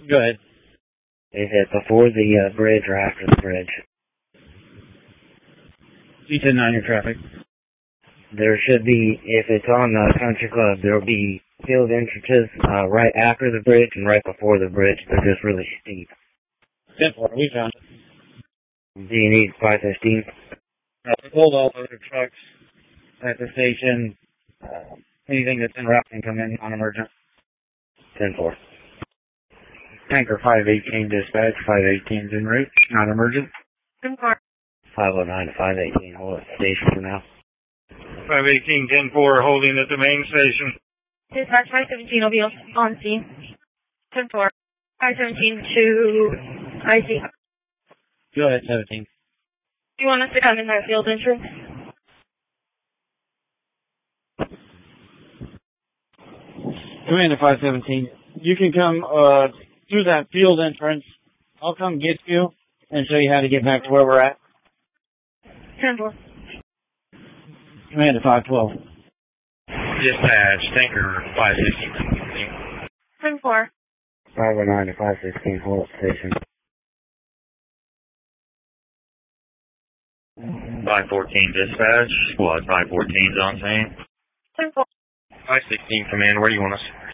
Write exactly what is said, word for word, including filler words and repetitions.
Go ahead. Is it before the uh, bridge or after the bridge? G ten nine, your traffic. There should be, if it's on the country club, there'll be field entrances uh, right after the bridge and right before the bridge. They're just really steep. ten four, we found it. Do you need five fifteen? Uh, we pulled all the other trucks at the station. Uh, anything that's en route can come in non-emergent. ten four. Tanker five eighteen dispatch, five eighteen's en route, non-emergent. ten four. five oh nine to five eighteen, hold at the station for now. five eighteen, ten four, holding at the main station. Dispatch five seventeen will be on scene. ten four. five seventeen to I C. Go ahead, seventeen. Do you want us to come in that field entrance? Commander five seventeen, you can come uh, through that field entrance. I'll come get you and show you how to get back to where we're at. ten four. Commander five twelve. Dispatch, tanker five sixteen. ten four. five oh nine to five sixteen, hold at the station. five fourteen dispatch, squad five fourteen's on scene. ten four. five sixteen command, where do you want us?